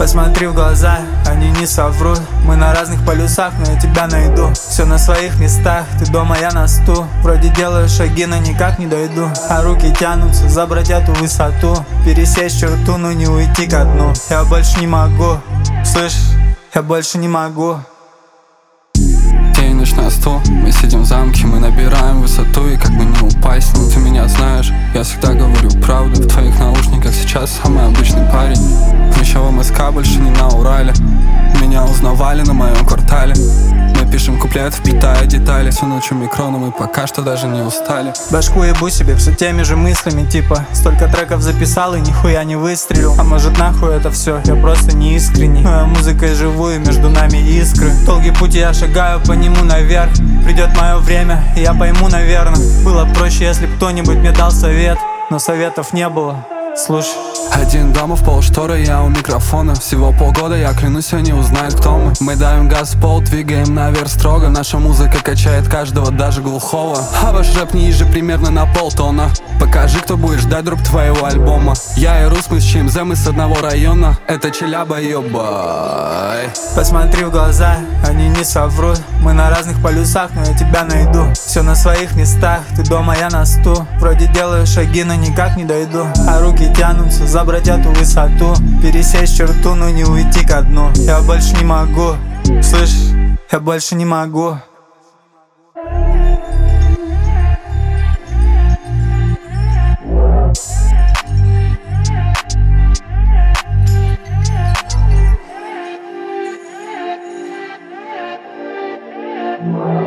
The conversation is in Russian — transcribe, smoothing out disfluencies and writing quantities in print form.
Посмотри в глаза, они не соврут. Мы на разных полюсах, но я тебя найду. Все на своих местах, ты дома, я на сту. Вроде делаю шаги, но никак не дойду. А руки тянутся забрать эту высоту. Пересечь черту, но не уйти ко дну. Я больше не могу, слышишь, я больше не могу. День, ночь на стол, мы сидим в замке, мы набираем высоту. И как бы не упасть, но ты меня знаешь, я всегда говорю правду. В твоих наушниках сейчас самый обычный парень. Еще в МСК, больше не на Урале. Меня узнавали на моем квартале. Мы пишем куплет, вплетая детали. Всю ночь у микро, но мы пока что даже не устали. Башку ебу себе все теми же мыслями, типа столько треков записал и нихуя не выстрелил. А может нахуй это все, я просто не искренний. Но я музыкой живу и между нами искры. Долгий путь я шагаю по нему наверх. Придет мое время, и я пойму, наверное. Было проще, если б кто-нибудь мне дал совет, но советов не было. Слушай. Один дома в полшторы, я у микрофона. Всего полгода, я клянусь, они узнают, кто мы. Мы давим газ в пол, двигаем наверх строго. Наша музыка качает каждого, даже глухого. А ваш рэп ниже примерно на полтона. Покажи, кто будет ждать дроп твоего альбома. Я и Рус, мы с ЧМЗ, мы с одного района. Это Челяба, ёбай. Посмотри в глаза, они не соврут. Мы на разных полюсах, но я тебя найду. Все на своих местах, ты дома, я на сту. Вроде делаю шаги, но никак не дойду. А руки тянутся забрать эту высоту. Пересечь черту, но не уйти ко дну. Я больше не могу, слышишь, я больше не могу. Wow.